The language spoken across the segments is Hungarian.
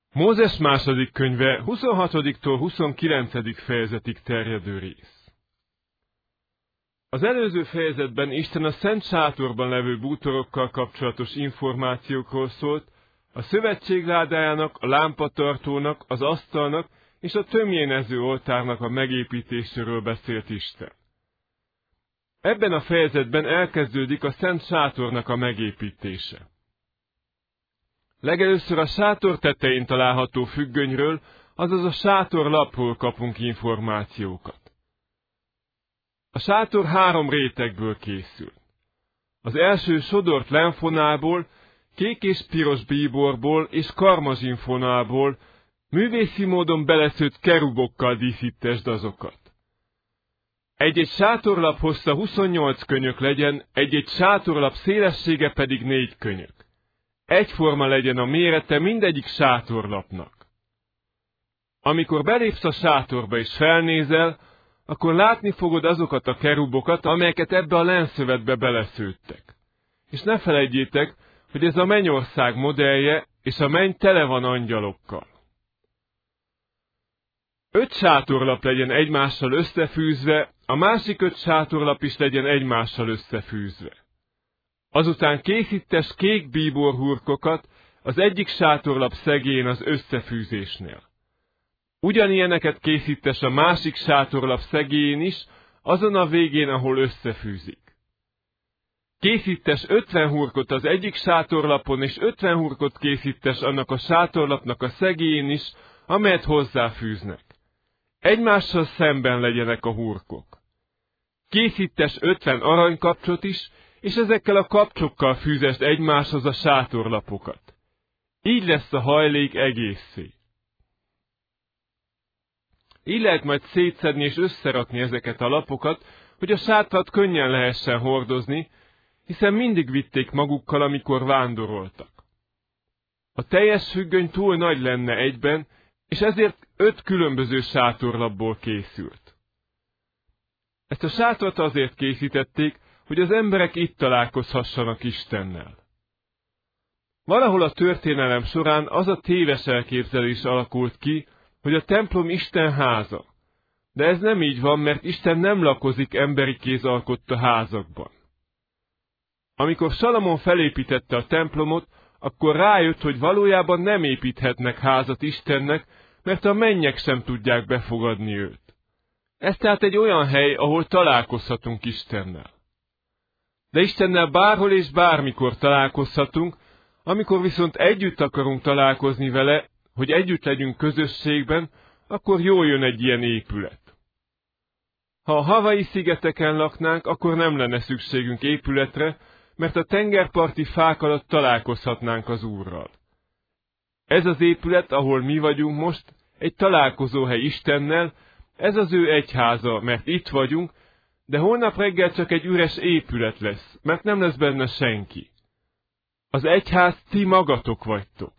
Mózes második könyve 26-tól 29. fejezetig terjedő rész. Az előző fejezetben Isten a Szent Sátorban levő bútorokkal kapcsolatos információkról szólt, a szövetség ládájának, a lámpatartónak, az asztalnak és a tömjénező oltárnak a megépítéséről beszélt Isten. Ebben a fejezetben elkezdődik a Szent Sátornak a megépítése. Legelőször a sátor tetején található függönyről, azaz a sátorlapról kapunk információkat. A sátor 3 rétegből készül. Az első sodort lenfonálból, kék és piros bíborból és karmazsinfonálból, művészi módon beleszőtt kerubokkal díszítesd azokat. Egy-egy sátorlap hossza 28 könyök legyen, egy-egy sátorlap szélessége pedig 4 könyök. Egyforma legyen a mérete mindegyik sátorlapnak. Amikor belépsz a sátorba és felnézel, akkor látni fogod azokat a kerubokat, amelyeket ebbe a lenszövetbe beleszőttek. És ne felejtjétek, hogy ez a mennyország modellje, és a menny tele van angyalokkal. 5 sátorlap legyen egymással összefűzve, a másik 5 sátorlap is legyen egymással összefűzve. Azután készítes kék bíborhurkokat az egyik sátorlap szegén az összefűzésnél. Ugyanilyeneket készítes a másik sátorlap szegén is, azon a végén, ahol összefűzik. Készítes 50 hurkot az egyik sátorlapon, és 50 hurkot készítes annak a sátorlapnak a szegén is, amelyet hozzáfűznek. Egymással szemben legyenek a hurkok. Készítes 50 aranykapcsot is, és ezekkel a kapcsokkal fűzesd egymáshoz a sátorlapokat. Így lesz a hajlék egészé. Így lehet majd szétszedni és összerakni ezeket a lapokat, hogy a sátrat könnyen lehessen hordozni, hiszen mindig vitték magukkal, amikor vándoroltak. A teljes függöny túl nagy lenne egyben, és ezért 5 különböző sátorlapból készült. Ezt a sátrat azért készítették, hogy az emberek itt találkozhassanak Istennel. Valahol a történelem során az a téves elképzelés alakult ki, hogy a templom Isten háza. De ez nem így van, mert Isten nem lakozik emberi kéz alkotta házakban. Amikor Salamon felépítette a templomot, akkor rájött, hogy valójában nem építhetnek házat Istennek, mert a mennyek sem tudják befogadni őt. Ez tehát egy olyan hely, ahol találkozhatunk Istennel. De Istennel bárhol és bármikor találkozhatunk, amikor viszont együtt akarunk találkozni vele, hogy együtt legyünk közösségben, akkor jól jön egy ilyen épület. Ha a Hawaii szigeteken laknánk, akkor nem lenne szükségünk épületre, mert a tengerparti fák alatt találkozhatnánk az Úrral. Ez az épület, ahol mi vagyunk most, egy találkozóhely Istennel, ez az ő egyháza, mert itt vagyunk, de holnap reggel csak egy üres épület lesz, mert nem lesz benne senki. Az egyház ti magatok vagytok.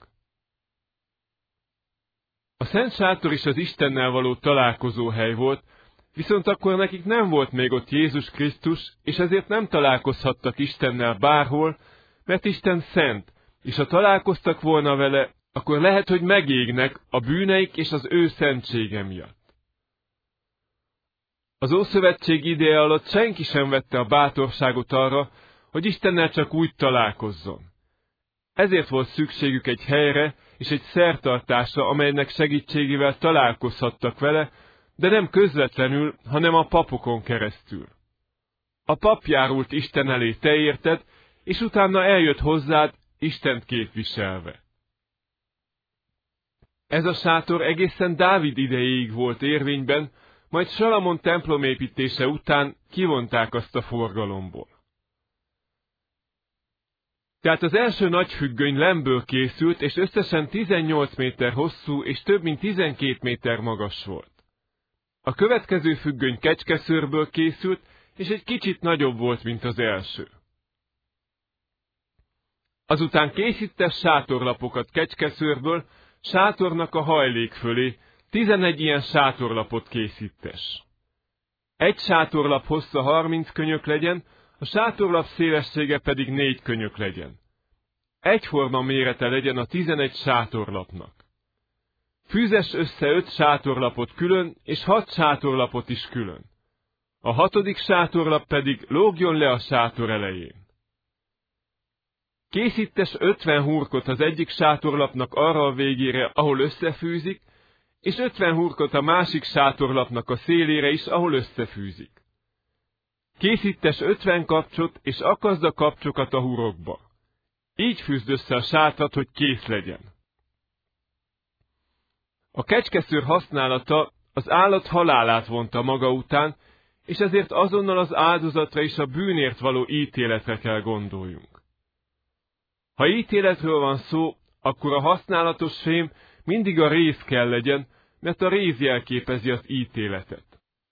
A Szent Sátor is az Istennel való találkozóhely volt, viszont akkor nekik nem volt még ott Jézus Krisztus, és ezért nem találkozhattak Istennel bárhol, mert Isten szent, és ha találkoztak volna vele, akkor lehet, hogy megégnek a bűneik és az ő szentsége miatt. Az Ószövetség ideje alatt senki sem vette a bátorságot arra, hogy Istennel csak úgy találkozzon. Ezért volt szükségük egy helyre és egy szertartásra, amelynek segítségével találkozhattak vele, de nem közvetlenül, hanem a papokon keresztül. A pap járult Isten elé te érted, és utána eljött hozzád, Istent képviselve. Ez a sátor egészen Dávid idejéig volt érvényben, majd Salamon templomépítése után kivonták azt a forgalomból. Tehát az első nagy függöny lemből készült, és összesen 18 méter hosszú, és több mint 12 méter magas volt. A következő függöny kecskeszőrből készült, és egy kicsit nagyobb volt, mint az első. Azután készítes sátorlapokat kecskeszőrből, sátornak a hajlék fölé, 11 ilyen sátorlapot készítes. Egy sátorlap hossza 30 könyök legyen, a sátorlap szélessége pedig 4 könyök legyen. Egyforma mérete legyen a 11 sátorlapnak. Fűzess össze 5 sátorlapot külön, és 6 sátorlapot is külön. A 6. sátorlap pedig lógjon le a sátor elején. Készítes 50 hurkot az egyik sátorlapnak arra a végére, ahol összefűzik, és 50 hurkot a másik sátorlapnak a szélére is, ahol összefűzik. Készítes 50 kapcsot, és akaszd a kapcsokat a hurokba. Így fűzd össze a sátrat, hogy kész legyen. A kecskeszőr használata az állat halálát vonta maga után, és ezért azonnal az áldozatra és a bűnért való ítéletre kell gondoljunk. Ha ítéletről van szó, akkor a használatos fém mindig a réz kell legyen, mert a réz jelképezi az ítéletet.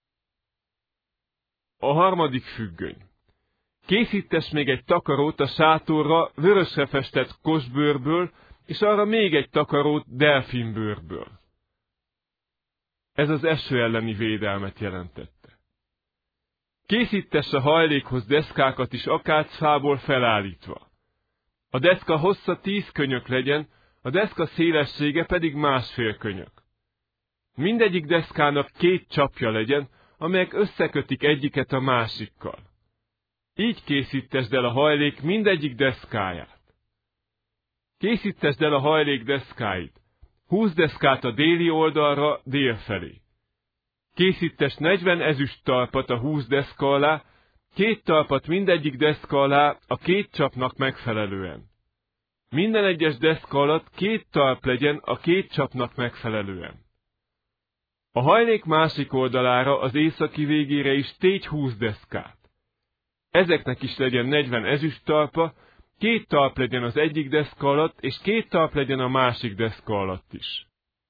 A 3. függöny. Készítes még egy takarót a sátorra vörösre festett kosbőrből, és arra még egy takarót delfinbőrből. Ez az eső elleni védelmet jelentette. Készítes a hajlékhoz deszkákat is akácfából felállítva. A deszka hossza 10 könyök legyen, a deszka szélessége pedig 1,5 könyök. Mindegyik deszkának 2 csapja legyen, amelyek összekötik egyiket a másikkal. Így készítesd el a hajlék mindegyik deszkáját. Készítesd el a hajlék deszkáit. 20 deszkát a déli oldalra, délfelé. Készítesd 40 ezüst talpat a 20 deszka alá, 2 talpat mindegyik deszka alá a 2 csapnak megfelelően. Minden egyes deszka alatt 2 talp legyen a 2 csapnak megfelelően. A hajlék másik oldalára, az északi végére is tégy 20 deszkát. Ezeknek is legyen 40 ezüst talpa, 2 talp legyen az egyik deszka alatt, és 2 talp legyen a másik deszka alatt is.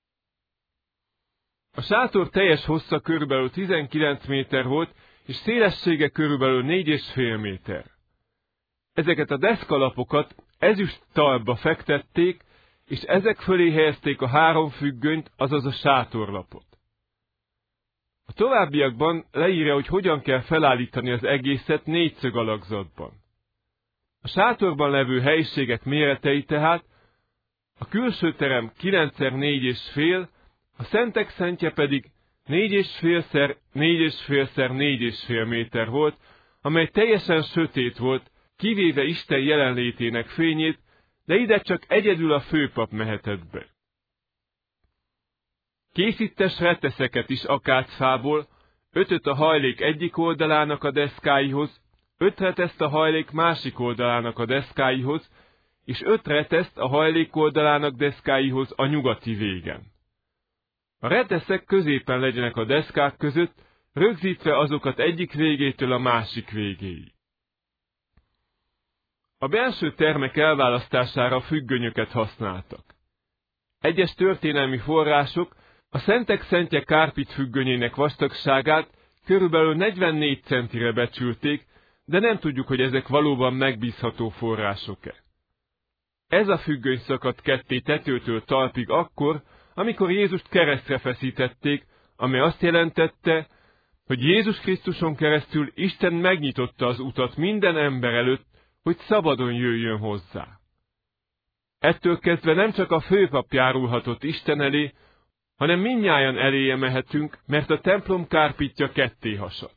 A sátor teljes hossza körülbelül 19 méter volt, és szélessége körülbelül 4,5 méter. Ezeket a deszkalapokat ezüst talpba fektették, és ezek fölé helyezték a 3 függönyt, azaz a sátorlapot. A továbbiakban leírja, hogy hogyan kell felállítani az egészet 4 alakzatban. A sátorban levő helyiségek méretei tehát: a külső terem 9x4,5, a szentek szentje pedig 4,5x4,5x4,5 méter volt, amely teljesen sötét volt, kivéve Isten jelenlétének fényét, de ide csak egyedül a főpap mehetett be. Készítes reteszeket is akácfából, 5 a hajlék egyik oldalának a deszkáihoz, 5 reteszt a hajlék másik oldalának a deszkáihoz, és 5 reteszt a hajlék oldalának deszkáihoz a nyugati végen. A reteszek középen legyenek a deszkák között, rögzítve azokat egyik végétől a másik végéig. A belső termek elválasztására függönyöket használtak. Egyes történelmi források a szentek szentje kárpit függönyének vastagságát körülbelül 44 centire becsülték, de nem tudjuk, hogy ezek valóban megbízható források-e. Ez a függöny szakadt ketté tetőtől talpig akkor, amikor Jézust keresztre feszítették, ami azt jelentette, hogy Jézus Krisztuson keresztül Isten megnyitotta az utat minden ember előtt, hogy szabadon jöjjön hozzá. Ettől kezdve nem csak a főpap járulhatott Isten elé, hanem mindnyájan eléje mehetünk, mert a templom kárpitja ketté hasadt.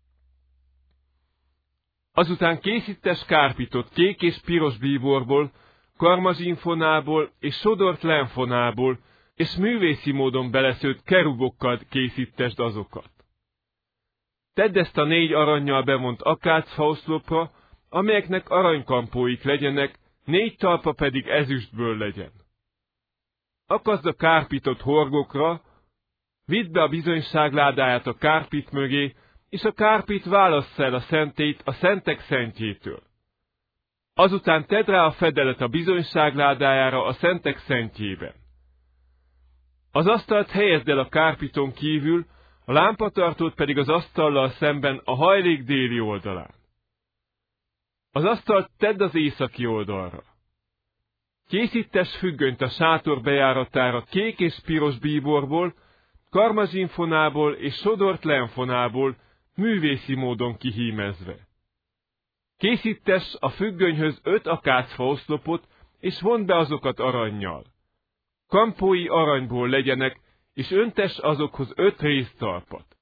Azután készítes kárpitot kék és piros bíborból, karmazsinfonából és sodort lenfonából, és művészi módon beleszőtt kerubokkal készítesd azokat. Tedd ezt a 4 arannyal bevont akácfaoszlopra, amelyeknek aranykampóik legyenek, 4 talpa pedig ezüstből legyen. Akaszd a kárpitot horgokra, vidd be a bizonyságládáját a kárpit mögé, és a kárpit válassza el a szentét a szentek szentjétől. Azután tedd rá a fedelet a bizonyságládájára a szentek szentjében. Az asztalt helyezd el a kárpiton kívül, a lámpatartót pedig az asztallal szemben a hajlék déli oldalán. Az asztalt tedd az északi oldalra. Készítes függönyt a sátor bejáratára kék és piros bíborból, karmazsinfonából és sodort lenfonából, művészi módon kihímezve. Készítes a függönyhöz 5 akácfa oszlopot, és vondd be azokat arannyal. kampói aranyból legyenek, és öntes azokhoz 5 réztalpat.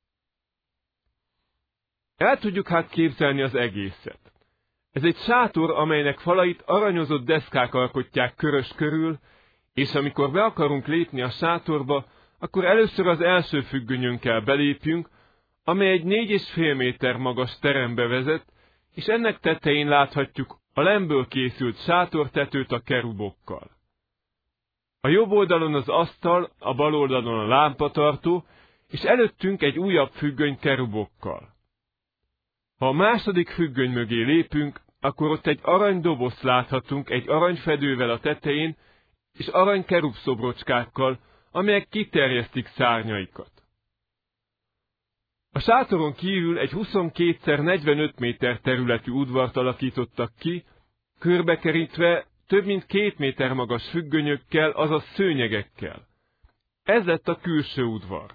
El tudjuk hát képzelni az egészet. Ez egy sátor, amelynek falait aranyozott deszkák alkotják körös körül, és amikor be akarunk lépni a sátorba, akkor először az első függönyünkkel belépjünk, amely egy 4,5 méter magas terembe vezet, és ennek tetején láthatjuk a lemből készült sátortetőt a kerubokkal. A jobb oldalon az asztal, a bal oldalon a lámpatartó, és előttünk egy újabb függöny kerubokkal. Ha a második függöny mögé lépünk, akkor ott egy aranydobozt láthatunk egy aranyfedővel a tetején, és arany kerubszobrocskákkal, amelyek kiterjesztik szárnyaikat. A sátoron kívül egy 22x45 méter területű udvart alakítottak ki, körbekerítve több mint 2 méter magas függönyökkel, azaz szőnyegekkel. Ez lett a külső udvar.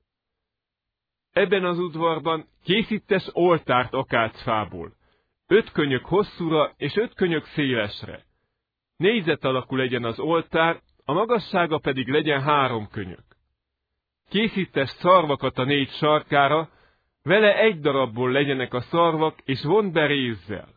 Ebben az udvarban készíttes oltárt akácfából, 5 könyök hosszúra és 5 könyök szélesre. Négyzet alakú legyen az oltár, a magassága pedig legyen 3 könyök. Készíttes szarvakat a 4 sarkára, vele egy darabból legyenek a szarvak, és vond be rézzel.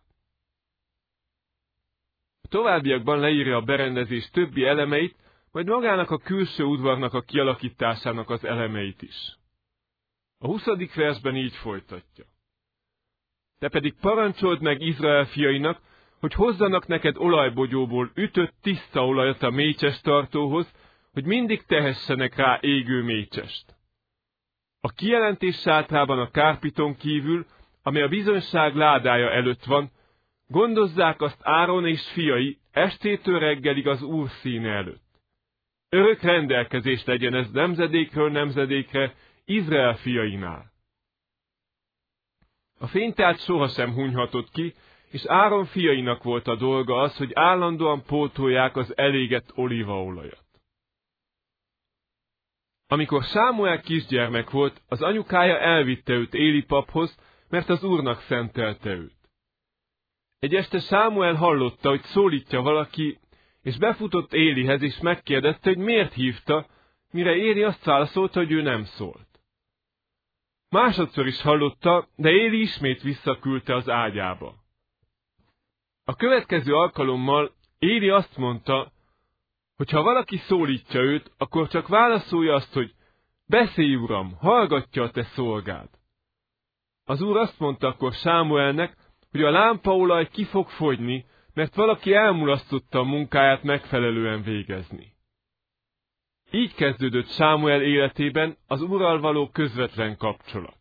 A továbbiakban leírja a berendezés többi elemeit, majd magának a külső udvarnak a kialakításának az elemeit is. A 20. versben így folytatja. Te pedig parancsold meg Izrael fiainak, hogy hozzanak neked olajbogyóból ütött tiszta olajat a mécses tartóhoz, hogy mindig tehessenek rá égő mécsest. A kijelentés sátrában a kárpiton kívül, amely a bizonyság ládája előtt van, gondozzák azt Áron és fiai estétől reggelig az Úr színe előtt. Örök rendelkezés legyen ez nemzedékről nemzedékre Izrael fiainál. A fény tehát sohasem hunyhatott ki, és Áron fiainak volt a dolga az, hogy állandóan pótolják az elégett olívaolajat. Amikor Sámuel kisgyermek volt, az anyukája elvitte őt Éli paphoz, mert az Úrnak szentelte őt. Egy este Sámuel hallotta, hogy szólítja valaki, és befutott Élihez, és megkérdezte, hogy miért hívta, mire Éli azt válaszolta, hogy ő nem szólt. Másodszor is hallotta, de Éli ismét visszaküldte az ágyába. A következő alkalommal Éli azt mondta, hogy ha valaki szólítja őt, akkor csak válaszolja azt, hogy beszélj, uram, hallgatja a te szolgád. Az Úr azt mondta akkor Sámuelnek, hogy a lámpaolaj ki fog fogyni, mert valaki elmulasztotta a munkáját megfelelően végezni. Így kezdődött Sámuel életében az Úrral való közvetlen kapcsolat.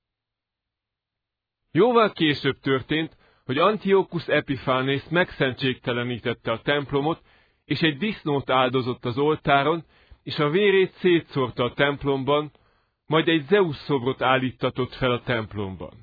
Jóval később történt, hogy Antiochus Epiphánész megszentségtelenítette a templomot, és egy disznót áldozott az oltáron, és a vérét szétszórta a templomban, majd egy Zeus szobrot állíttatott fel a templomban.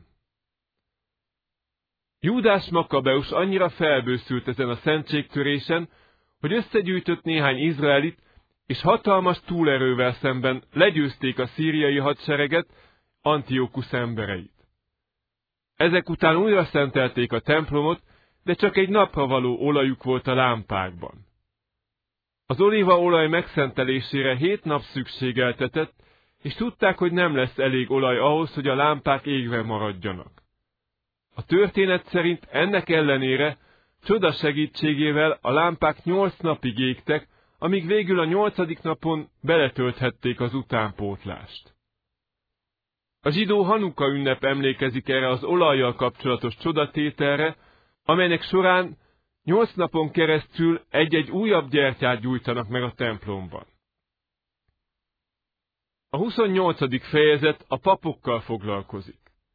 Júdás Makabeus annyira felbőszült ezen a szentségtörésen, hogy összegyűjtött néhány izraelit, és hatalmas túlerővel szemben legyőzték a szíriai hadsereget, Antiochus embereit. Ezek után újra szentelték a templomot, de csak egy napra való olajuk volt a lámpákban. Az olívaolaj megszentelésére 7 nap szükségeltetett, és tudták, hogy nem lesz elég olaj ahhoz, hogy a lámpák égve maradjanak. A történet szerint ennek ellenére csoda segítségével a lámpák 8 napig égtek, amíg végül a 8. napon beletölthették az utánpótlást. A zsidó Hanuka ünnep emlékezik erre az olajjal kapcsolatos csodatételre, amelynek során 8 napon keresztül egy-egy újabb gyertyát gyújtanak meg a templomban. A 28. fejezet a papokkal foglalkozik.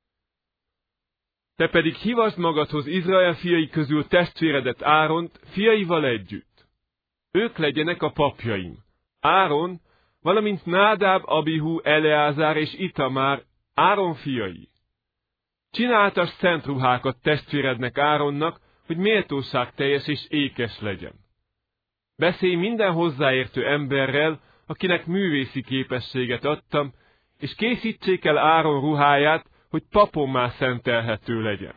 Te pedig hívasd magadhoz Izrael fiai közül testvéredet Áront fiaival együtt. Ők legyenek a papjaim. Áron, valamint Nádáb, Abihu, Eleázár és Itamár, Áron fiai. Csináltas szent ruhákat testvérednek Áronnak, hogy méltóságteljes és ékes legyen. Beszélj minden hozzáértő emberrel, akinek művészi képességet adtam, és készítsék el Áron ruháját, hogy papommá szentelhető legyen.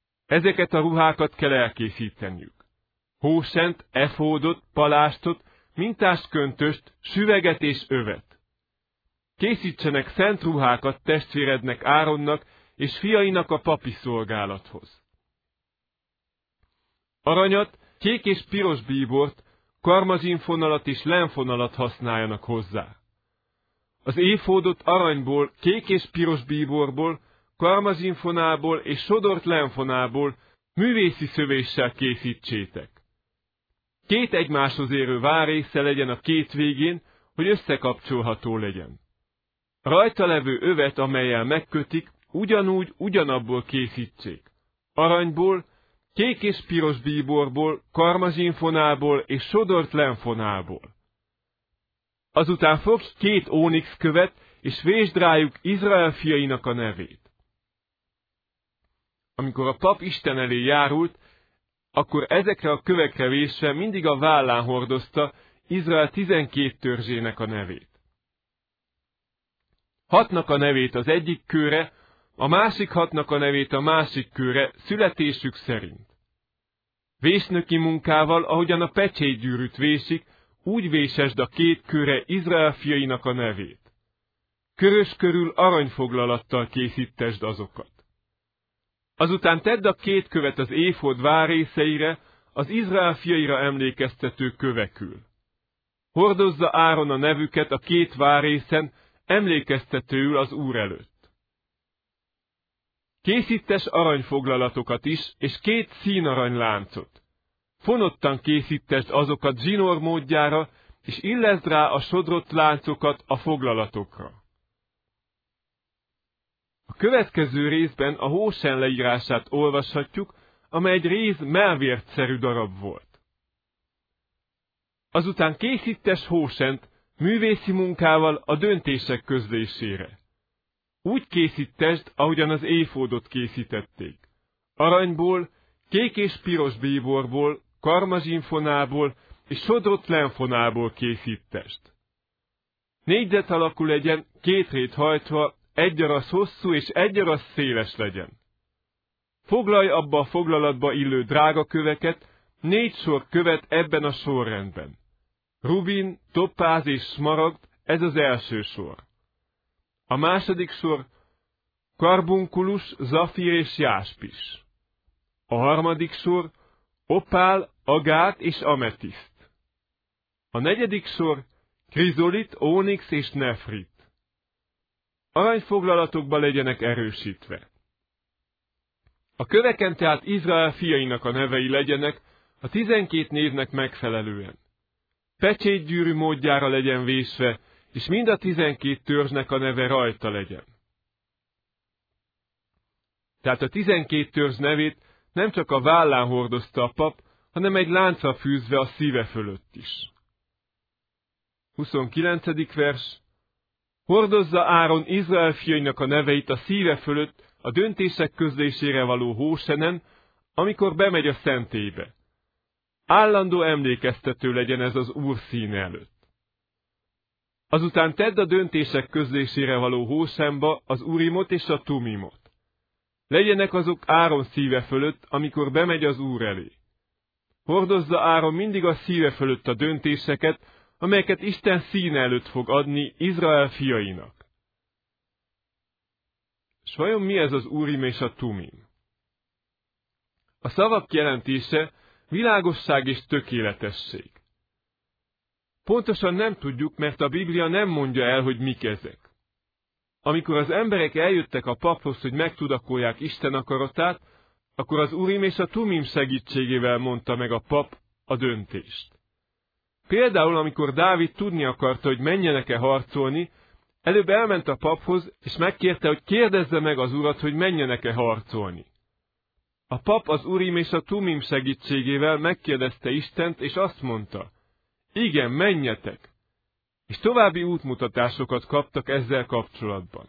Ezeket a ruhákat kell elkészíteniük. Hósent, efódot, palástot, mintás köntöst, süveget és övet. Készítsenek szent ruhákat testvérednek Áronnak és fiainak a papi szolgálathoz. Aranyat, kék és piros bíbort, karmazsinfonalat és lenfonalat használjanak hozzá. Az éfódot aranyból, kék és piros bíborból, karmazsinfonából és sodort lenfonából művészi szövéssel készítsétek. 2 egymáshoz érő várésze legyen a 2 végén, hogy összekapcsolható legyen. A rajta levő övet, amellyel megkötik, ugyanabból készítsék. Aranyból, kék és piros bíborból, karmazsinfonából és sodort lenfonából. Azután fogj 2 ónix követ, és vésd rájuk Izrael fiainak a nevét. Amikor a pap Isten elé járult, akkor ezekre a kövekre vésve mindig a vállán hordozta Izrael 12 törzsének a nevét. 6-nak a nevét az egyik kőre, a másik 6-nak a nevét a másik kőre, születésük szerint. Vésnöki munkával, ahogyan a pecsétgyűrűt vésik, úgy vésesd a 2 kőre Izrael fiainak a nevét. Körös körül aranyfoglalattal készítesd azokat. Azután tedd a 2 követ az éfod várészeire, az Izrael fiaira emlékeztető kövekül. Hordozza Áron a nevüket a 2 várészen, emlékeztetőül az Úr előtt. Készítes aranyfoglalatokat is, és 2 színarany láncot. Fonottan készítesd azokat zsinór módjára, és illeszd rá a sodrott láncokat a foglalatokra. A következő részben a hósen leírását olvashatjuk, amely egy réz mellvértszerű darab volt. Azután készítes hósent művészi munkával a döntések közlésére. Úgy készítesd, ahogyan az éfódot készítették. Aranyból, kék és piros bíborból, karmazsinfonából és sodrott lenfonából készítesd. Négyzet alakú legyen, 2 rét hajtva, 1 arasz hosszú és 1 arasz széles legyen. Foglalj abba a foglalatba illő drága köveket, 4 sor követ ebben a sorrendben. Rubin, topáz és smaragd, ez az első sor. A második sor karbunkulus, zafír és jáspis. A harmadik sor opál, agát és ametiszt. A negyedik sor krizolit, ónix és nefrit. Aranyfoglalatokba legyenek erősítve. A köveken tehát Izrael fiainak a nevei legyenek, a 12 névnek megfelelően. Pecsétgyűrű módjára legyen vésve, és mind a 12 törzsnek a neve rajta legyen. Tehát a 12 törzs nevét nem csak a vállán hordozta a pap, hanem egy lánccal fűzve a szíve fölött is. 29. vers. Hordozza Áron Izrael fiainak a neveit a szíve fölött a döntések közlésére való hósenen, amikor bemegy a szentélybe. Állandó emlékeztető legyen ez az Úr színe előtt. Azután tedd a döntések közlésére való hósenba az Urimot és a Tumimot. Legyenek azok Áron szíve fölött, amikor bemegy az Úr elé. Hordozza Áron mindig a szíve fölött a döntéseket, amelyeket Isten színe előtt fog adni Izrael fiainak. S vajon mi ez az Urim és a Tumim? A szavak jelentése világosság és tökéletesség. Pontosan nem tudjuk, mert a Biblia nem mondja el, hogy mik ezek. Amikor az emberek eljöttek a paphoz, hogy megtudakolják Isten akaratát, akkor az Urim és a Tumim segítségével mondta meg a pap a döntést. Például, amikor Dávid tudni akarta, hogy menjenek-e harcolni, előbb elment a paphoz, és megkérte, hogy kérdezze meg az urat, hogy menjenek-e harcolni. A pap az Urim és a Tumim segítségével megkérdezte Istent, és azt mondta, igen, menjetek, és további útmutatásokat kaptak ezzel kapcsolatban.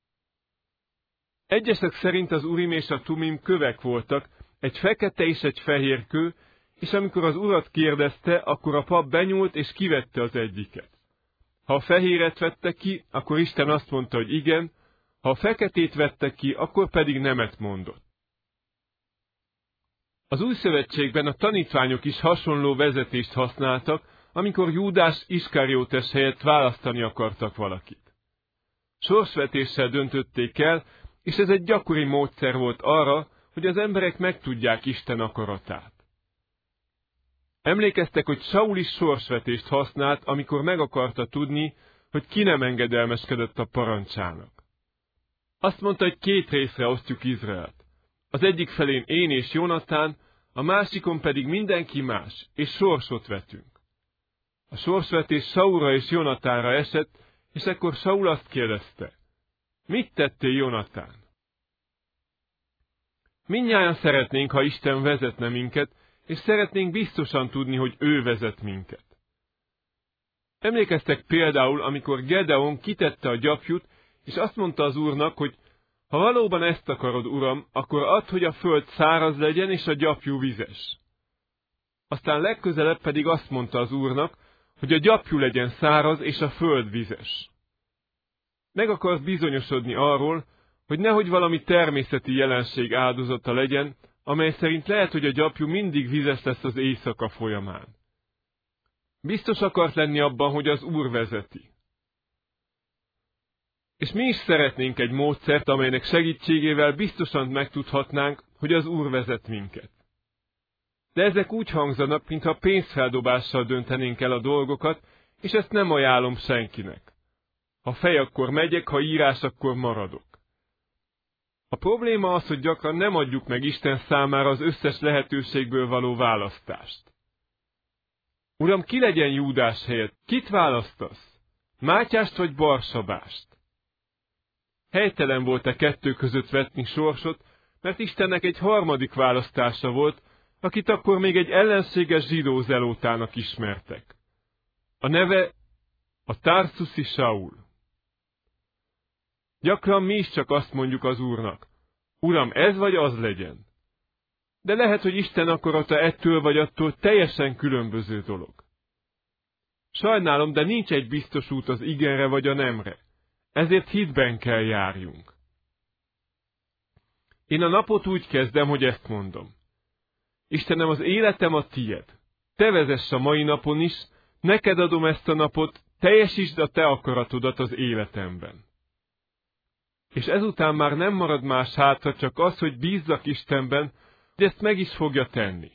Egyesek szerint az Urim és a Tumim kövek voltak, egy fekete és egy fehér kő, és amikor az urat kérdezte, akkor a pap benyúlt és kivette az egyiket. Ha a fehéret vette ki, akkor Isten azt mondta, hogy igen, ha a feketét vette ki, akkor pedig nemet mondott. Az Új Szövetségben a tanítványok is hasonló vezetést használtak, amikor Júdás Iskariótes helyett választani akartak valakit. Sorsvetéssel döntötték el, és ez egy gyakori módszer volt arra, hogy az emberek megtudják Isten akaratát. Emlékeztek, hogy Saul is sorsvetést használt, amikor meg akarta tudni, hogy ki nem engedelmeskedett a parancsának. Azt mondta, hogy 2 részre osztjuk Izraelt. Az egyik felén én és Jonatán, a másikon pedig mindenki más, és sorsot vetünk. A sorsvetés Saulra és Jonatánra esett, és ekkor Saul azt kérdezte: mit tettél, Jonatán? Mindnyájan szeretnénk, ha Isten vezetne minket, és szeretnénk biztosan tudni, hogy ő vezet minket. Emlékeztek például, amikor Gedeon kitette a gyapjút, és azt mondta az Úrnak, hogy ha valóban ezt akarod, Uram, akkor add, hogy a föld száraz legyen, és a gyapjú vizes. Aztán legközelebb pedig azt mondta az Úrnak, hogy a gyapjú legyen száraz, és a föld vizes. Meg akart bizonyosodni arról, hogy nehogy valami természeti jelenség áldozata legyen, amely szerint lehet, hogy a gyapjú mindig vizes lesz az éjszaka folyamán. Biztos akart lenni abban, hogy az Úr vezeti. És mi is szeretnénk egy módszert, amelynek segítségével biztosan megtudhatnánk, hogy az Úr vezet minket. De ezek úgy hangzanak, mintha pénzfeldobással döntenénk el a dolgokat, és ezt nem ajánlom senkinek. Ha fej, akkor megyek, ha írás, akkor maradok. A probléma az, hogy gyakran nem adjuk meg Isten számára az összes lehetőségből való választást. Uram, ki legyen Júdás helyett? Kit választasz? Mátyást vagy Barsabást? Helytelen volt a 2 között vetni sorsot, mert Istennek egy harmadik választása volt, akit akkor még egy ellenséges zsidó zelótának ismertek. A neve a tarszuszi Saul. Gyakran mi is csak azt mondjuk az Úrnak: Uram, ez vagy az legyen. De lehet, hogy Isten akarata ettől vagy attól teljesen különböző dolog. Sajnálom, de nincs egy biztos út az igenre vagy a nemre. Ezért hitben kell járjunk. Én a napot úgy kezdem, hogy ezt mondom: Istenem, az életem a tied. Te vezess a mai napon is, neked adom ezt a napot, teljesítsd a te akaratodat az életemben. És ezután már nem marad más hátra, csak az, hogy bízzak Istenben, hogy ezt meg is fogja tenni.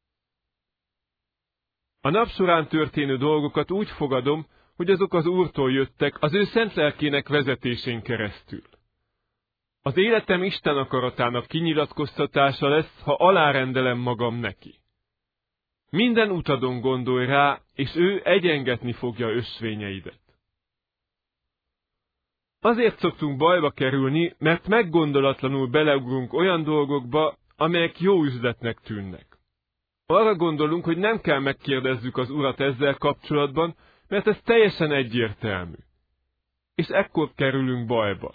A nap során történő dolgokat úgy fogadom, hogy azok az Úrtól jöttek, az ő szent lelkének vezetésén keresztül. Az életem Isten akaratának kinyilatkoztatása lesz, ha alárendelem magam neki. Minden utadon gondolj rá, és ő egyengetni fogja ösvényeidet. Azért szoktunk bajba kerülni, mert meggondolatlanul beleugrunk olyan dolgokba, amelyek jó üzletnek tűnnek. Arra gondolunk, hogy nem kell megkérdezzük az Urat ezzel kapcsolatban, mert ez teljesen egyértelmű. És ekkor kerülünk bajba.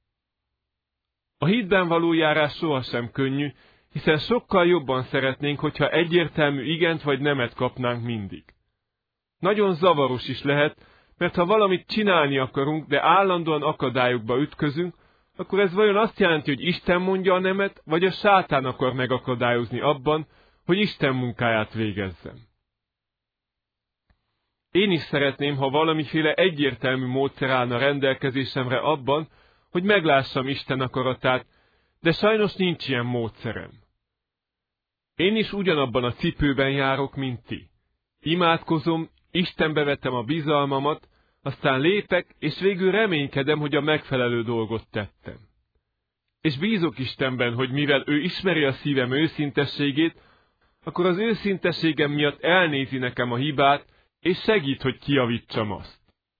A hitben való járás sohasem könnyű, hiszen sokkal jobban szeretnénk, hogyha egyértelmű igent vagy nemet kapnánk mindig. Nagyon zavaros is lehet, mert ha valamit csinálni akarunk, de állandóan akadályokba ütközünk, akkor ez vajon azt jelenti, hogy Isten mondja a nemet, vagy a sátán akar megakadályozni abban, hogy Isten munkáját végezzem. Én is szeretném, ha valamiféle egyértelmű módszer állna rendelkezésemre abban, hogy meglássam Isten akaratát, de sajnos nincs ilyen módszerem. Én is ugyanabban a cipőben járok, mint ti. Imádkozom, Istenbe vetem a bizalmamat, aztán lépek, és végül reménykedem, hogy a megfelelő dolgot tettem. És bízok Istenben, hogy mivel ő ismeri a szívem őszintességét, akkor az őszintességem miatt elnézi nekem a hibát, és segít, hogy kijavítsam azt.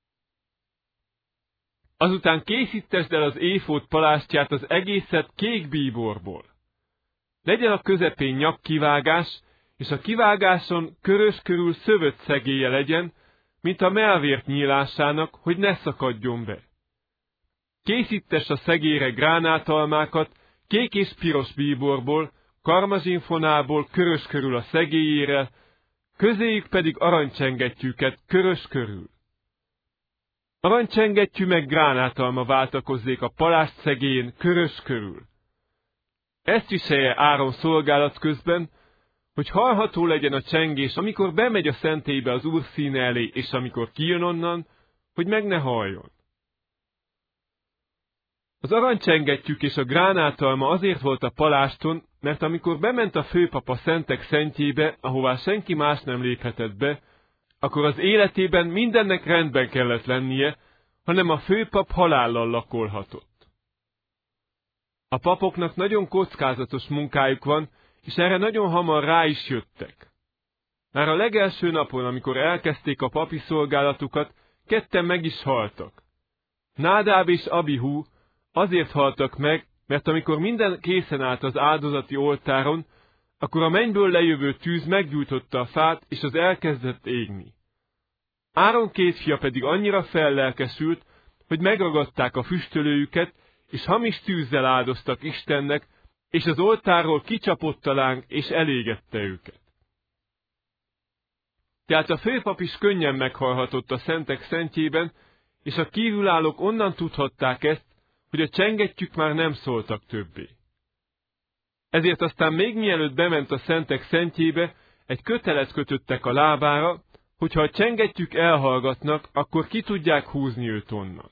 Azután készítesd el az éfód palástját az egészet kék bíborból. Legyen a közepén nyakkivágás, és a kivágáson körös körül szövött szegélye legyen, mint a mellvért nyílásának, hogy ne szakadjon be. Készítes a szegélyre gránátalmákat, kék és piros bíborból, karmazsinfonából körös körül a szegélyére, közéjük pedig aranycsengettyűket körös körül. Aranycsengettyű meg gránátalma váltakozzék a palászt szegélyén körös körül. Ezt viselje Áron szolgálat közben, hogy hallható legyen a csengés, amikor bemegy a szentélybe az Úr színe elé, és amikor kijön onnan, hogy meg ne halljon. Az aranycsengettyűk és a gránátalma azért volt a paláston, mert amikor bement a főpap a szentek szentjébe, ahová senki más nem léphetett be, akkor az életében mindennek rendben kellett lennie, hanem a főpap halállal lakolhatott. A papoknak nagyon kockázatos munkájuk van, és erre nagyon hamar rá is jöttek. Már a legelső napon, amikor elkezdték a papi szolgálatukat, ketten meg is haltak. Nádáb és Abihu azért haltak meg, mert amikor minden készen állt az áldozati oltáron, akkor a mennyből lejövő tűz meggyújtotta a fát, és az elkezdett égni. Áron két fia pedig annyira fellelkesült, hogy megragadták a füstölőjüket, és hamis tűzzel áldoztak Istennek, és az oltárról kicsapott a láng, és elégette őket. Tehát a főpap is könnyen meghalhatott a szentek szentjében, és a kívülállók onnan tudhatták ezt, hogy a csengettyűk már nem szóltak többé. Ezért aztán még mielőtt bement a szentek szentjébe, egy kötelet kötöttek a lábára, hogyha a csengettyűk elhallgatnak, akkor ki tudják húzni őt onnan.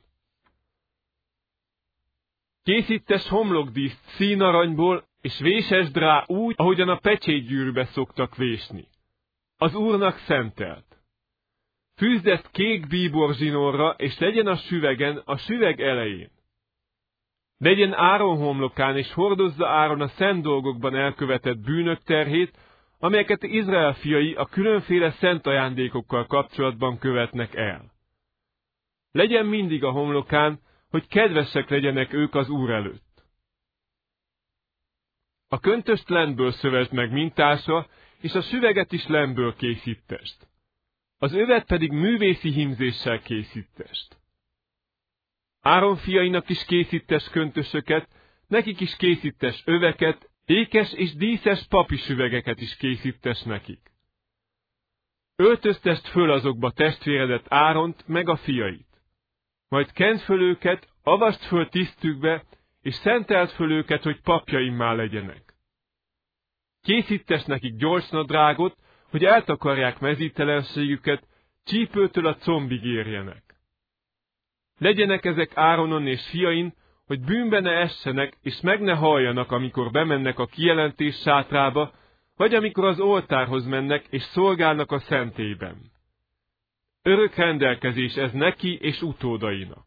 Készítes homlokdíszt színaranyból, és vésesd rá úgy, ahogyan a pecsétgyűrűbe szoktak vésni. Az Úrnak szentelt. Fűzd ezt kék bíborzsinórra, és legyen a süvegen, a süveg elején. Legyen Áron homlokán, és hordozza Áron a szent dolgokban elkövetett bűnök terhét, amelyeket Izrael fiai a különféle szent ajándékokkal kapcsolatban követnek el. Legyen mindig a homlokán, hogy kedvesek legyenek ők az Úr előtt. A köntöst lenből szövesd meg mintásra, és a süveget is lenből készítest. Az övet pedig művészi hímzéssel készítest. Áron fiainak is készítes köntösöket, nekik is készítes öveket, ékes és díszes papi süvegeket is készítes nekik. Öltöztest föl azokba testvéredet Áront meg a fiait. Majd kend föl őket, avasd föl tisztükbe, és szenteld föl őket, hogy papjaimmá legyenek. Készítes nekik gyorsnadrágot, hogy eltakarják mezítelenségüket, csípőtől a combig érjenek. Legyenek ezek Áronon és fiain, hogy bűnbe ne essenek, és meg ne halljanak, amikor bemennek a kijelentés sátrába, vagy amikor az oltárhoz mennek, és szolgálnak a szentélyben. Örök rendelkezés ez neki és utódainak.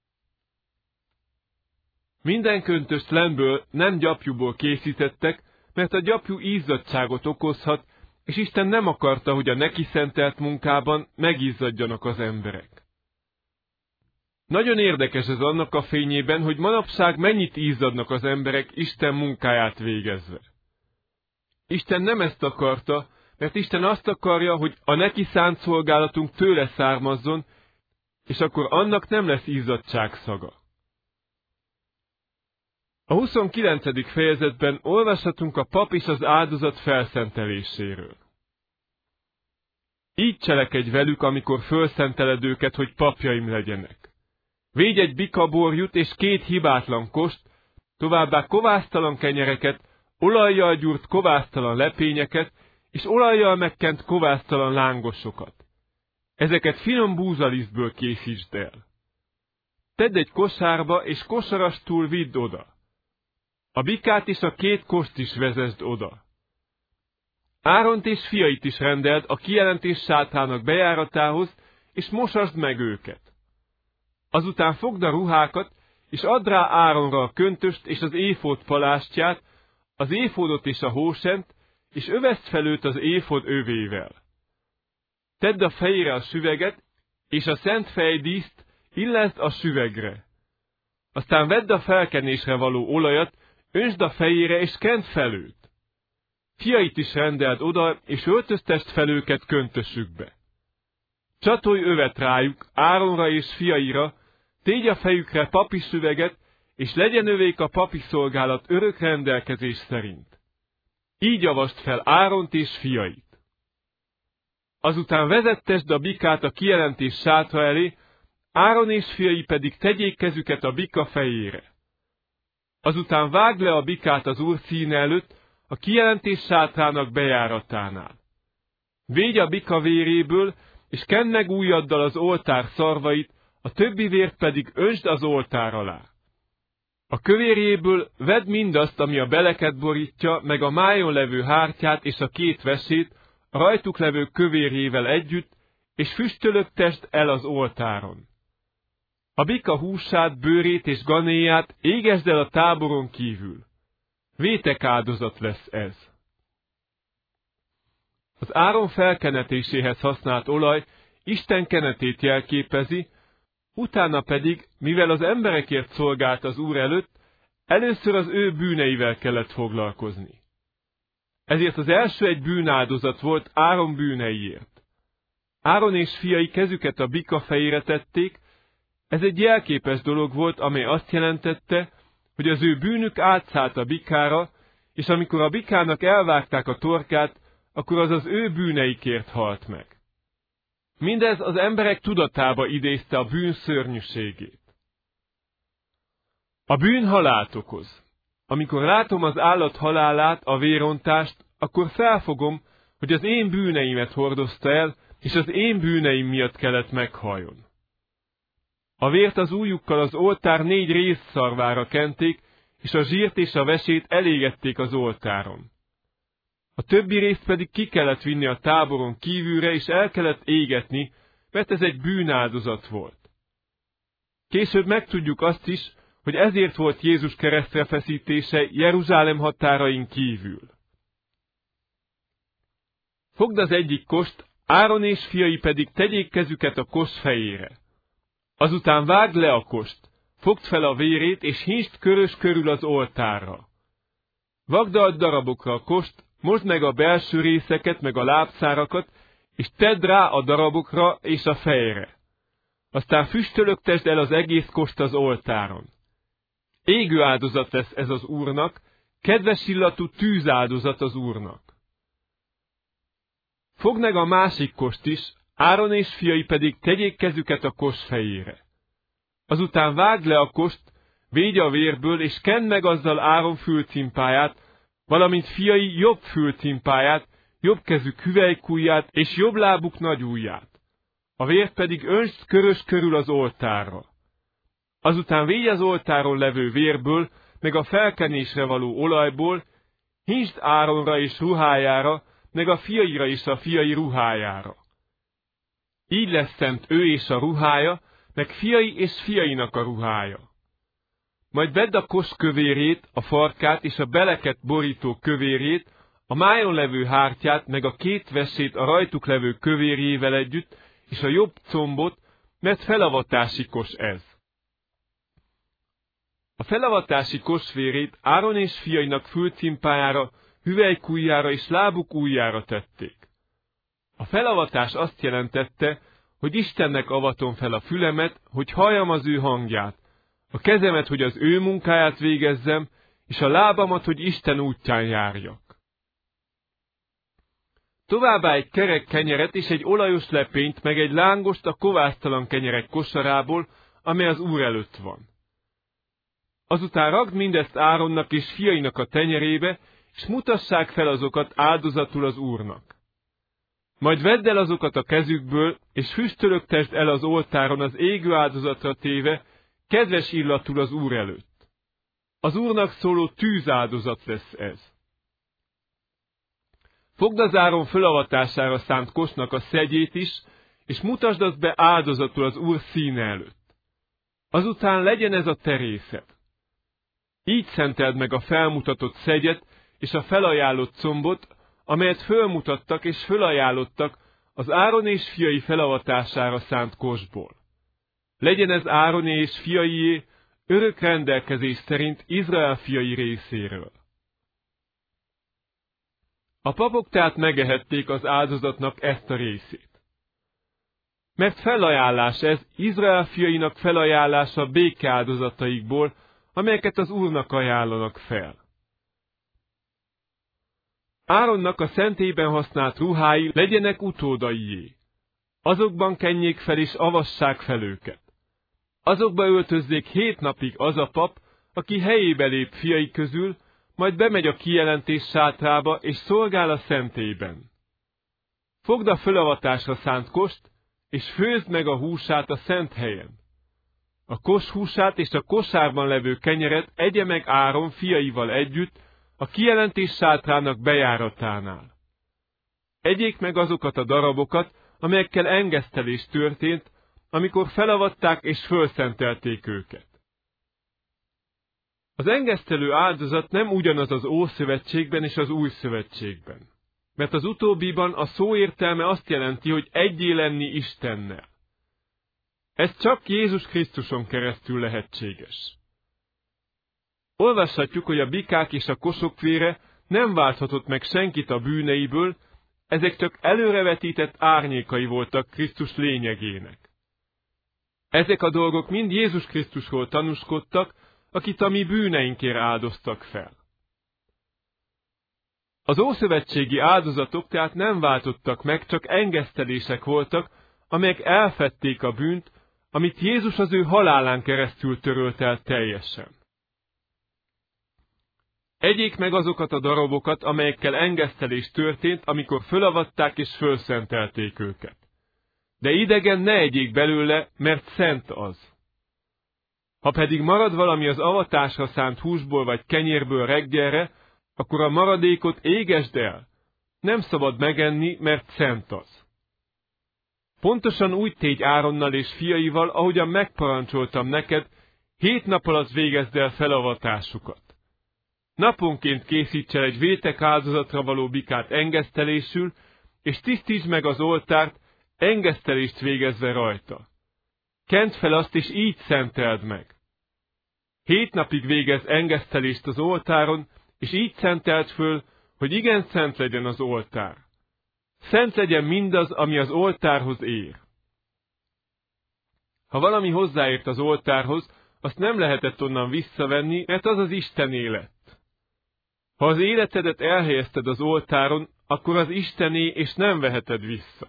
Minden köntöst lenből, nem gyapjúból készítettek, mert a gyapjú izzadtságot okozhat, és Isten nem akarta, hogy a neki szentelt munkában megizzadjanak az emberek. Nagyon érdekes ez annak a fényében, hogy manapság mennyit izzadnak az emberek Isten munkáját végezve. Isten nem ezt akarta, mert Isten azt akarja, hogy a neki szánt szolgálatunk tőle származzon, és akkor annak nem lesz izzadtság szaga. A 29. fejezetben olvashatunk a pap és az áldozat felszenteléséről. Így cselekedj velük, amikor fölszenteled őket, hogy papjaim legyenek. Védj egy bikaborjút és 2 hibátlan kost, továbbá kovásztalan kenyereket, olajjal gyúrt kovásztalan lepényeket, és olajjal megkent kovásztalan lángosokat. Ezeket finom búzalisztből készítsd el. Tedd egy kosárba, és kosarastul vidd oda. A bikát és a 2 kost is vezesd oda. Áront és fiait is rendeld a kijelentés sátrának bejáratához, és mosasd meg őket. Azután fogd a ruhákat, és add rá Áronra a köntöst és az éfód palástját, az éfódot és a hósent, és öveszd fel őt az éfód övével. Tedd a fejére a süveget, és a szent fejdíszt illeszd a süvegre. Aztán vedd a felkenésre való olajat, önsd a fejére, és kend fel őt. Fiait is rendeld oda, és öltöztest fel őket köntösükbe. Csatolj övet rájuk, Áronra és fiaira, tégy a fejükre papi süveget, és legyen övék a papi szolgálat örök rendelkezés szerint. Így avasd fel Áront és fiait. Azután vezettesd a bikát a kijelentés sátra elé, Áron és fiai pedig tegyék kezüket a bika fejére. Azután vágd le a bikát az Úr színe előtt, a kijelentés sátrának bejáratánál. Védj a bika véréből, és kenn meg ujjaddal az oltár szarvait, a többi vért pedig öntsd az oltár alá. A kövérjéből vedd mindazt, ami a beleket borítja, meg a májon levő hártyát és a 2 vesét, a rajtuk levő kövérjével együtt, és füstölögtesd el az oltáron. A bika húsát, bőrét és ganéját égesd el a táboron kívül. Vétek áldozat lesz ez. Az Áron felkenetéséhez használt olaj Isten kenetét jelképezi, utána pedig, mivel az emberekért szolgált az Úr előtt, először az ő bűneivel kellett foglalkozni. Ezért az első egy bűnáldozat volt Áron bűneiért. Áron és fiai kezüket a bika fejére tették, ez egy jelképes dolog volt, amely azt jelentette, hogy az ő bűnük átszállt a bikára, és amikor a bikának elvágták a torkát, akkor az az ő bűneikért halt meg. Mindez az emberek tudatába idézte a bűn szörnyűségét. A bűn halált okoz. Amikor látom az állat halálát, a vérontást, akkor felfogom, hogy az én bűneimet hordozta el, és az én bűneim miatt kellett meghaljon. A vért az ujjukkal az oltár 4 rézszarvára kenték, és a zsírt és a vesét elégették az oltáron. A többi részt pedig ki kellett vinni a táboron kívülre, és el kellett égetni, mert ez egy bűnáldozat volt. Később megtudjuk azt is, hogy ezért volt Jézus keresztre feszítése Jeruzsálem határain kívül. Fogd az egyik kost, Áron és fiai pedig tegyék kezüket a kos fejére. Azután vágd le a kost, fogd fel a vérét, és hintsd körös körül az oltárra. Vagdald darabokra a kost, mosd meg a belső részeket, meg a lábszárakat, és tedd rá a darabokra és a fejre. Aztán füstölögtesd el az egész kost az oltáron. Égő áldozat lesz ez az Úrnak, kedves illatú tűzáldozat az Úrnak. Fogd meg a másik kost is, Áron és fiai pedig tegyék kezüket a kos fejére. Azután vágd le a kost, védj a vérből, és kenn meg azzal Áron fülcimpáját, valamint fiai jobb fülcimpáját, jobb kezük hüvelykujját és jobb lábuk nagyujját. A vért pedig öntsd körös körül az oltárra. Azután védj az oltáron levő vérből, meg a felkenésre való olajból, hintsd Áronra és ruhájára, meg a fiaira és a fiai ruhájára. Így lesz szent ő és a ruhája, meg fiai és fiainak a ruhája. Majd vedd a kos kövérét, a farkát és a beleket borító kövérét, a májon levő hártyát, meg a 2 vesét a rajtuk levő kövérjével együtt, és a jobb combot, mert felavatási kos ez. A felavatási kos vérét Áron és fiainak fülcimpájára, hüvelykujjára és lábuk ujjára tették. A felavatás azt jelentette, hogy Istennek avatom fel a fülemet, hogy halljam az ő hangját, a kezemet, hogy az ő munkáját végezzem, és a lábamat, hogy Isten útján járjak. Továbbá egy kerek kenyeret és egy olajos lepényt, meg egy lángost a kovásztalan kenyerek kosarából, amely az Úr előtt van. Azután ragd mindezt Áronnak és fiainak a tenyerébe, és mutassák fel azokat áldozatul az Úrnak. Majd vedd el azokat a kezükből, és füstölögtesd el az oltáron az égő áldozatra téve, kedves illatul az Úr előtt. Az Úrnak szóló tűzáldozat lesz ez. Fogd az Áron fölavatására szánt kosnak a szegyét is, és mutasd azt be áldozatul az Úr színe előtt. Azután legyen ez a te részed. Így szenteld meg a felmutatott szegyet és a felajánlott combot, amelyet fölmutattak és fölajánlottak az Áron és fiai felavatására szánt kosból. Legyen ez Áron és fiaié örök rendelkezés szerint Izrael fiai részéről. A papok tehát megehették az áldozatnak ezt a részét. Mert felajánlás ez Izrael fiainak felajánlása békeáldozataikból, amelyeket az Úrnak ajánlanak fel. Áronnak a szentélyben használt ruhái legyenek utódaié. Azokban kenjék fel és avassák fel őket. Azokba öltözzék 7 napig az a pap, aki helyébe lép fiai közül, majd bemegy a kijelentés sátrába, és szolgál a szentélyben. Fogd a fölavatásra szánt kost, és főzd meg a húsát a szent helyen. A kos húsát és a kosárban levő kenyeret egye meg Áron fiaival együtt a kijelentés sátrának bejáratánál. Egyék meg azokat a darabokat, amelyekkel engesztelés történt, amikor felavatták és fölszentelték őket. Az engesztelő áldozat nem ugyanaz az Ószövetségben és az Új Szövetségben, mert az utóbbiban a szó értelme azt jelenti, hogy egyé lenni Istennel. Ez csak Jézus Krisztuson keresztül lehetséges. Olvashatjuk, hogy a bikák és a kosok vére nem válthatott meg senkit a bűneiből, ezek csak előrevetített árnyékai voltak Krisztus lényegének. Ezek a dolgok mind Jézus Krisztusról tanúskodtak, akit a mi bűneinkért áldoztak fel. Az ószövetségi áldozatok tehát nem váltottak meg, csak engesztelések voltak, amelyek elfedték a bűnt, amit Jézus az ő halálán keresztül törölt el teljesen. Egyék meg azokat a darabokat, amelyekkel engesztelés történt, amikor fölavatták és fölszentelték őket. De idegen ne egyék belőle, mert szent az. Ha pedig marad valami az avatásra szánt húsból vagy kenyérből reggelre, akkor a maradékot égesd el. Nem szabad megenni, mert szent az. Pontosan úgy tégy Áronnal és fiaival, ahogyan megparancsoltam neked, 7 nap alatt végezd el felavatásukat. Naponként készíts el egy vétek áldozatra való bikát engesztelésül, és tisztítsd meg az oltárt, engesztelést végezve rajta. Kend fel azt, és így szenteld meg. 7 napig végez engesztelést az oltáron, és így szenteld föl, hogy igen szent legyen az oltár. Szent legyen mindaz, ami az oltárhoz ér. Ha valami hozzáért az oltárhoz, azt nem lehetett onnan visszavenni, mert az az Istené lett. Ha az életedet elhelyezted az oltáron, akkor az Istené, és nem veheted vissza.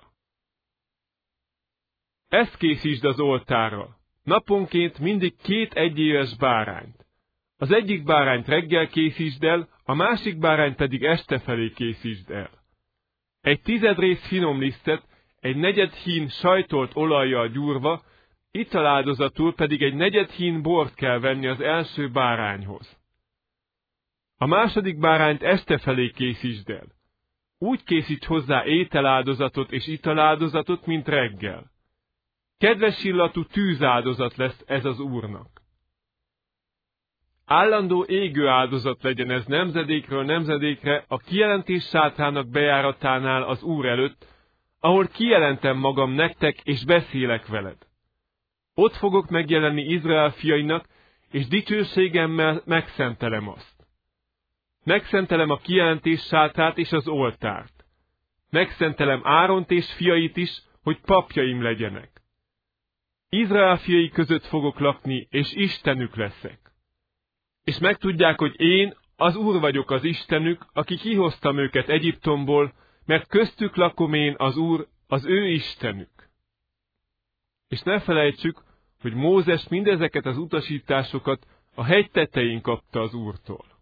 Ezt készítsd az oltárra. Naponként mindig 2 egyéves bárányt. Az egyik bárányt reggel készítsd el, a másik bárányt pedig este felé készítsd el. Egy 10 rész finom lisztet, egy 4 hín sajtolt olajjal gyúrva, italáldozatul pedig egy 4 hín bort kell venni az első bárányhoz. A második bárányt este felé készítsd el. Úgy készíts hozzá ételáldozatot és italáldozatot, mint reggel. Kedves illatú tűzáldozat lesz ez az Úrnak. Állandó égő áldozat legyen ez nemzedékről nemzedékre a kijelentés sátrának bejáratánál az Úr előtt, ahol kijelentem magam nektek és beszélek veled. Ott fogok megjelenni Izrael fiainak, és dicsőségemmel megszentelem azt. Megszentelem a kijelentés sátrát és az oltárt. Megszentelem Áront és fiait is, hogy papjaim legyenek. Izrael fiai között fogok lakni, és Istenük leszek. És megtudják, hogy én, az Úr vagyok az Istenük, aki kihoztam őket Egyiptomból, mert köztük lakom én, az Úr, az ő Istenük. És ne felejtsük, hogy Mózes mindezeket az utasításokat a hegy tetején kapta az Úrtól.